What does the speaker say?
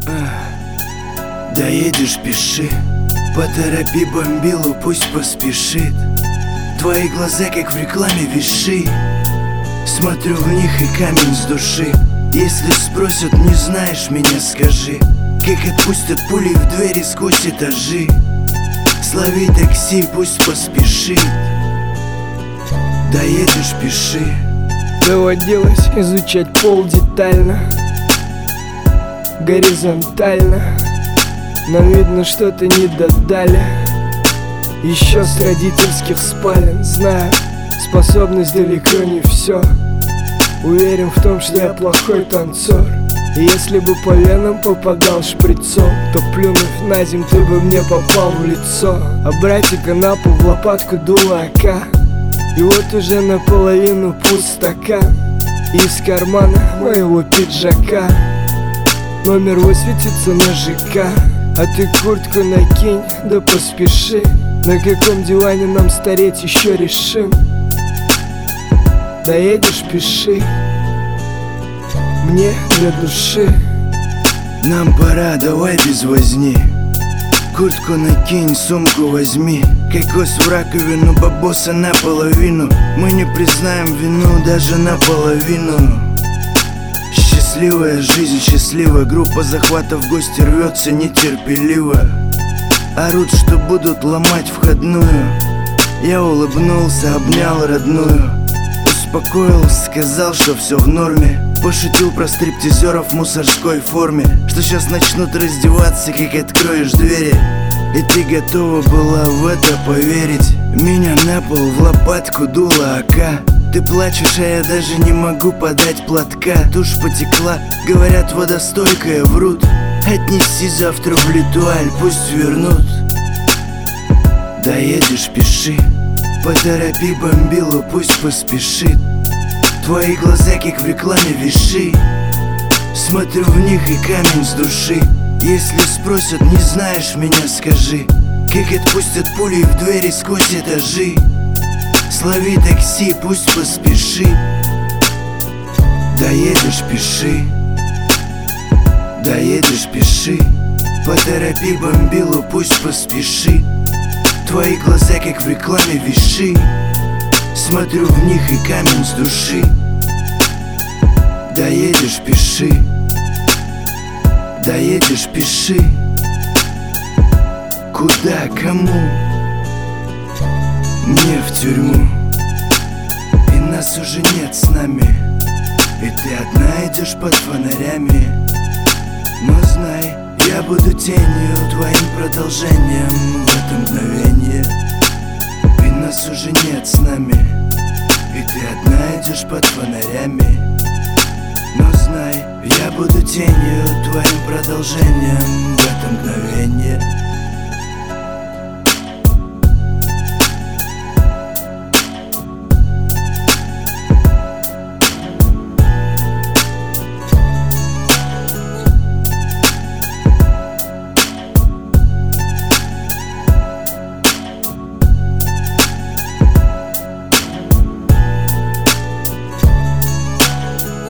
Доедешь, пиши, поторопи бомбилу, пусть поспешит. Твои глаза, как в рекламе, виши. Смотрю в них и камень с души. Если спросят, не знаешь меня, скажи, как отпустят пули в двери сквозь этажи. Слови такси, пусть поспешит. Доедешь, пиши. Доводилось изучать пол детально, горизонтально, но видно, что-то не додали. Еще с родительских спален знаю, способность далеко не все. Уверен в том, что я плохой танцор. И если бы по венам попадал шприцом, то плюнув на земь, ты бы мне попал в лицо. А братика на пол в лопатку дуло АК. И вот уже наполовину пуст стакан. Из кармана моего пиджака номер высветится на ЖК. А ты куртку накинь, да поспеши. На каком диване нам стареть еще решим. Доедешь, пиши. Мне для души. Нам пора, давай без возни. Куртку накинь, сумку возьми. Кокос в раковину, бабоса наполовину. Мы не признаем вину даже наполовину. Счастливая жизнь, счастливая группа захвата в гости рвется нетерпеливо. Орут, что будут ломать входную. Я улыбнулся, обнял родную. Успокоил, сказал, что все в норме. Пошутил про стриптизеров в мусорской форме, что сейчас начнут раздеваться, как откроешь двери. И ты готова была в это поверить. Меня на пол в лопатку дуло АК. Ты плачешь, а я даже не могу подать платка. Тушь потекла, говорят, водостойкая, врут. Отнеси завтра в Литуаль, пусть вернут. Доедешь, пиши, поторопи бомбилу, пусть поспешит. Твои глаза, как в рекламе, виши. Смотрю в них и камень с души. Если спросят, не знаешь меня, скажи, как отпустят пули в двери сквозь этажи. Слови такси, пусть поспешит. Доедешь, пиши. Доедешь, пиши. Поторопи бомбилу, пусть поспешит. Твои глаза, как в рекламе, виши. Смотрю в них и камень с души. Доедешь, пиши. Доедешь, пиши. Куда, кому? Мне в тюрьму. И нас уже нет с нами. И ты одна идешь под фонарями. Но знай, я буду тенью, твоим продолжением в это мгновение. И нас уже нет с нами. И ты одна идешь под фонарями. Но знай, я буду тенью, твоим продолжением в это мгновение.